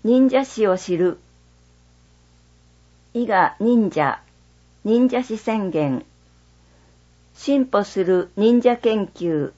忍者史を知る。伊賀忍者、忍者史宣言。進歩する忍者研究。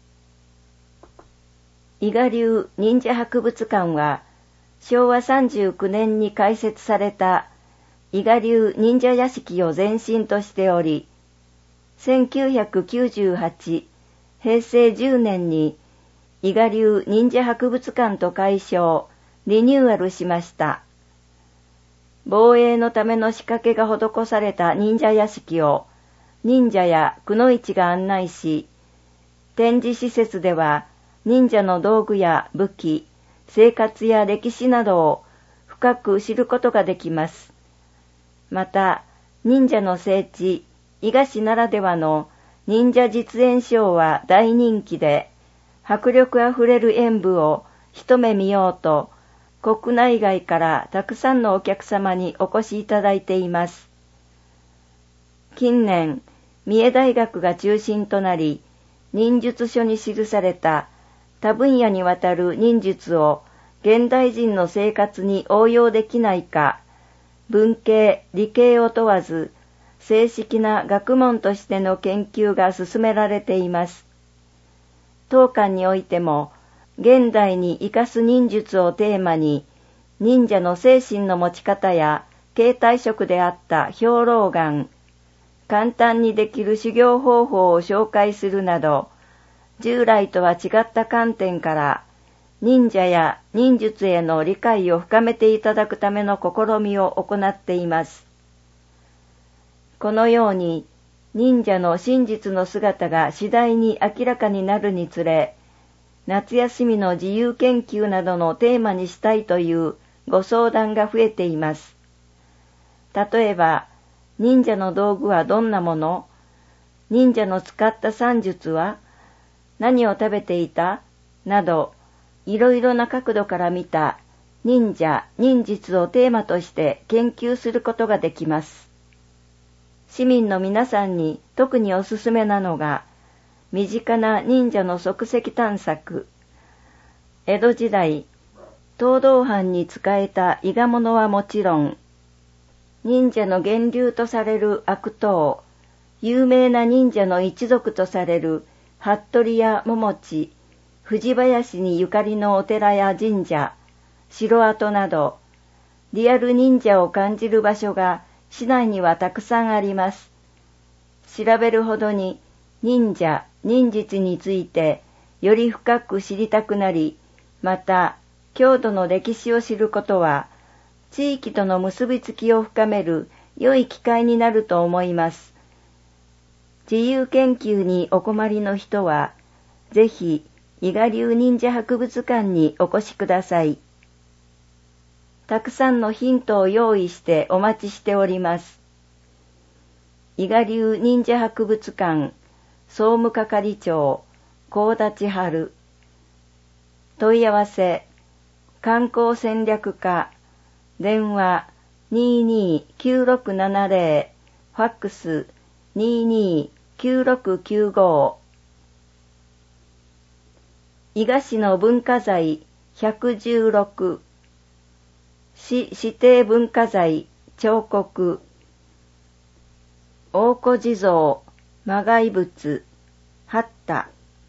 伊賀流忍者博物館は、昭和39年に開設された伊賀流忍者屋敷を前身としており、1998、平成10年に伊賀流忍者博物館と改称、リニューアルしました。防衛のための仕掛けが施された忍者屋敷を忍者やくのいちが案内し、展示施設では忍者の道具や武器、生活や歴史などを深く知ることができます。また、忍者の聖地、伊賀市ならではの忍者実演ショーは大人気で、迫力あふれる演舞を一目見ようと、国内外からたくさんのお客様にお越しいただいています。近年、三重大学が中心となり、忍術書に記された多分野にわたる忍術を現代人の生活に応用できないか、文系、理系を問わず、正式な学問としての研究が進められています。当館においても、現代に生かす忍術をテーマに、忍者の精神の持ち方や形態色であった兵糧丸、簡単にできる修行方法を紹介するなど、従来とは違った観点から、忍者や忍術への理解を深めていただくための試みを行っています。このように、忍者の真実の姿が次第に明らかになるにつれ、夏休みの自由研究などのテーマにしたいというご相談が増えています。例えば、忍者の道具はどんなもの？忍者の使った算術は？何を食べていた？など、いろいろな角度から見た忍者、忍術をテーマとして研究することができます。市民の皆さんに特におすすめなのが、身近な忍者の足跡探索。江戸時代、東道藩に仕えた伊賀者はもちろん、忍者の源流とされる悪党、有名な忍者の一族とされる服部や桃地、藤林にゆかりのお寺や神社、城跡など、リアル忍者を感じる場所が市内にはたくさんあります。調べるほどに忍者、忍術についてより深く知りたくなり、また、郷土の歴史を知ることは、地域との結びつきを深める良い機会になると思います。自由研究にお困りの人は、ぜひ、伊賀流忍者博物館にお越しください。たくさんのヒントを用意してお待ちしております。伊賀流忍者博物館、総務係長、高田千春。問い合わせ、観光戦略課、電話229670、ファックス229695。伊賀市の文化財116、市指定文化財彫刻、大古地蔵、魔骸仏、八田。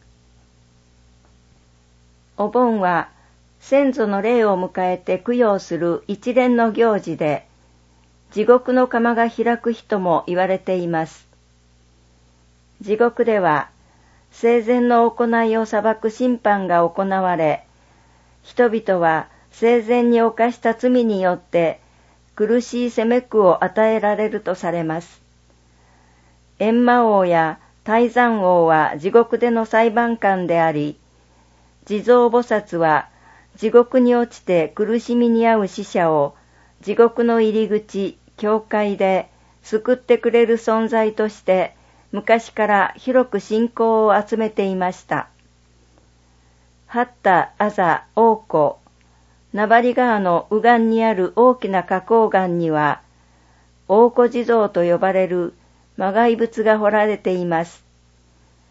お盆は先祖の霊を迎えて供養する一連の行事で、地獄の釜が開く日とも言われています。地獄では、生前の行いを裁く審判が行われ、人々は生前に犯した罪によって苦しい責め苦を与えられるとされます。閻魔王や大山王は地獄での裁判官であり、地蔵菩薩は地獄に落ちて苦しみに遭う死者を地獄の入り口、教会で救ってくれる存在として昔から広く信仰を集めていました。八田、あざ、大古、名張川の右岸にある大きな花崗岩には、大古地蔵と呼ばれる魔骸仏が彫られています。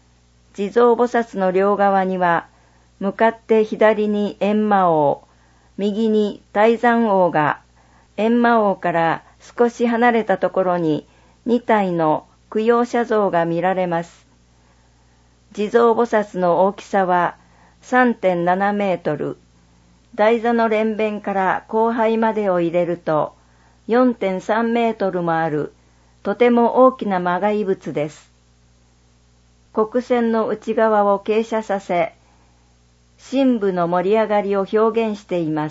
地蔵菩薩の両側には、向かって左に閻魔王、 右に泰山王が、閻魔王から少し離れたところに2体の供養者像が見られます。地蔵菩薩の大きさは 3.7 メートル、台座の連弁から光背までを入れると 4.3 メートルもある、とても大きな磨崖仏です。黒線の内側を傾斜させ、深部の盛り上がりを表現しています。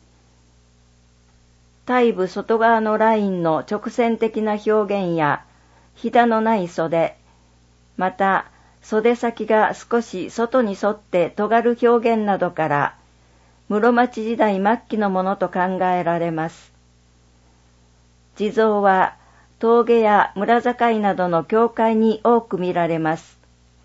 体部外側のラインの直線的な表現や、ひだのない袖、また袖先が少し外に沿って尖る表現などから、室町時代末期のものと考えられます。地蔵は峠や村境などの境界に多く見られます。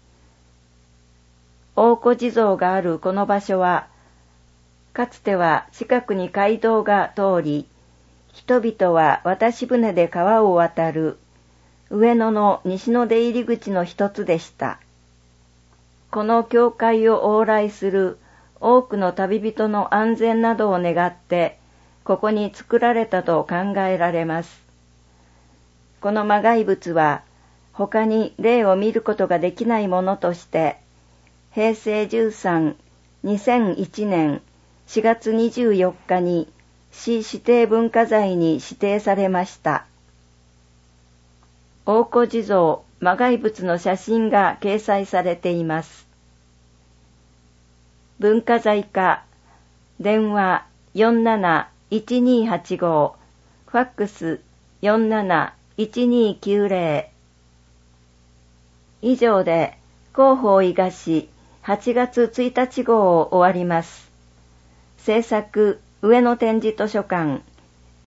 大古地蔵があるこの場所は、かつては近くに街道が通り、人々は渡し船で川を渡る上野の西の出入り口の一つでした。この教会を往来する多くの旅人の安全などを願って、ここに作られたと考えられます。この磨崖仏は、他に例を見ることができないものとして、平成13、2001年4月24日に市指定文化財に指定されました。大古地蔵磨崖仏の写真が掲載されています。文化財課、電話471285、ファックス471290。以上で広報伊賀市8月1日号を終わります。制作上野展示図書館。